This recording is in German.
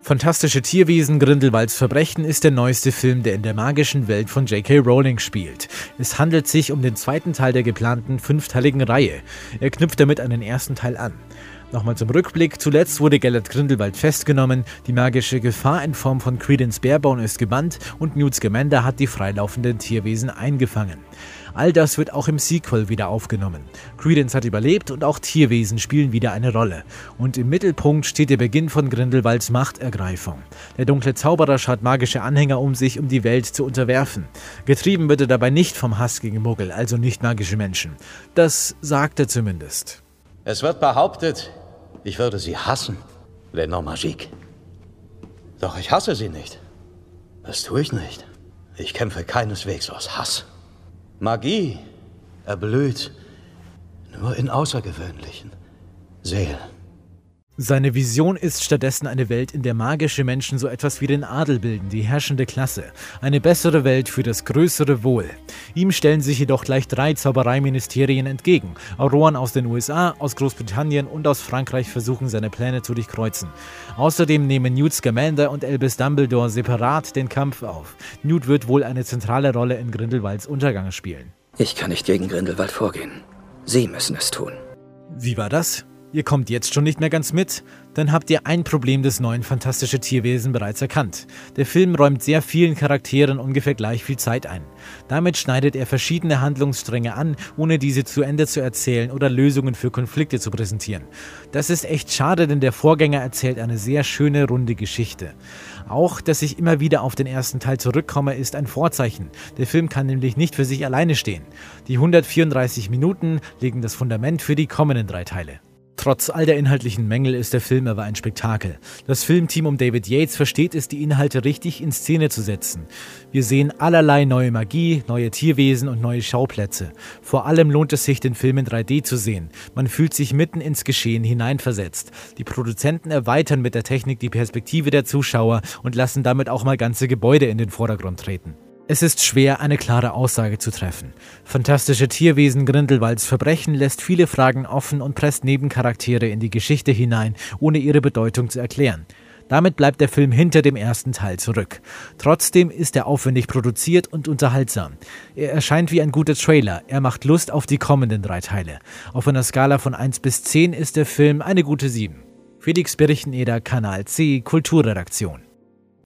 Fantastische Tierwesen, Grindelwalds Verbrechen ist der neueste Film, der in der magischen Welt von J.K. Rowling spielt. Es handelt sich um den zweiten Teil der geplanten 5-teiligen Reihe. Er knüpft damit an den ersten Teil an. Nochmal zum Rückblick. Zuletzt wurde Gellert Grindelwald festgenommen, die magische Gefahr in Form von Credence Barebone ist gebannt und Newt Scamander hat die freilaufenden Tierwesen eingefangen. All das wird auch im Sequel wieder aufgenommen. Credence hat überlebt und auch Tierwesen spielen wieder eine Rolle. Und im Mittelpunkt steht der Beginn von Grindelwalds Machtergreifung. Der dunkle Zauberer schart magische Anhänger um sich, um die Welt zu unterwerfen. Getrieben wird er dabei nicht vom Hass gegen Muggel, also nicht magische Menschen. Das sagt er zumindest. Es wird behauptet, ich würde sie hassen, les non-magiques. Doch ich hasse sie nicht. Das tue ich nicht. Ich kämpfe keineswegs aus Hass. Magie erblüht nur in außergewöhnlichen Seelen. Seine Vision ist stattdessen eine Welt, in der magische Menschen so etwas wie den Adel bilden, die herrschende Klasse. Eine bessere Welt für das größere Wohl. Ihm stellen sich jedoch gleich 3 Zaubereiministerien entgegen. Auroren aus den USA, aus Großbritannien und aus Frankreich versuchen seine Pläne zu durchkreuzen. Außerdem nehmen Newt Scamander und Albus Dumbledore separat den Kampf auf. Newt wird wohl eine zentrale Rolle in Grindelwalds Untergang spielen. Ich kann nicht gegen Grindelwald vorgehen. Sie müssen es tun. Wie war das? Ihr kommt jetzt schon nicht mehr ganz mit? Dann habt ihr ein Problem des neuen Fantastische Tierwesen bereits erkannt. Der Film räumt sehr vielen Charakteren ungefähr gleich viel Zeit ein. Damit schneidet er verschiedene Handlungsstränge an, ohne diese zu Ende zu erzählen oder Lösungen für Konflikte zu präsentieren. Das ist echt schade, denn der Vorgänger erzählt eine sehr schöne, runde Geschichte. Auch, dass ich immer wieder auf den ersten Teil zurückkomme, ist ein Vorzeichen. Der Film kann nämlich nicht für sich alleine stehen. Die 134 Minuten legen das Fundament für die kommenden 3 Teile. Trotz all der inhaltlichen Mängel ist der Film aber ein Spektakel. Das Filmteam um David Yates versteht es, die Inhalte richtig in Szene zu setzen. Wir sehen allerlei neue Magie, neue Tierwesen und neue Schauplätze. Vor allem lohnt es sich, den Film in 3D zu sehen. Man fühlt sich mitten ins Geschehen hineinversetzt. Die Produzenten erweitern mit der Technik die Perspektive der Zuschauer und lassen damit auch mal ganze Gebäude in den Vordergrund treten. Es ist schwer, eine klare Aussage zu treffen. Fantastische Tierwesen, Grindelwalds Verbrechen lässt viele Fragen offen und presst Nebencharaktere in die Geschichte hinein, ohne ihre Bedeutung zu erklären. Damit bleibt der Film hinter dem ersten Teil zurück. Trotzdem ist er aufwendig produziert und unterhaltsam. Er erscheint wie ein guter Trailer, er macht Lust auf die kommenden 3 Teile. Auf einer Skala von 1 bis 10 ist der Film eine gute 7. Felix Bircheneder, Kanal C, Kulturredaktion.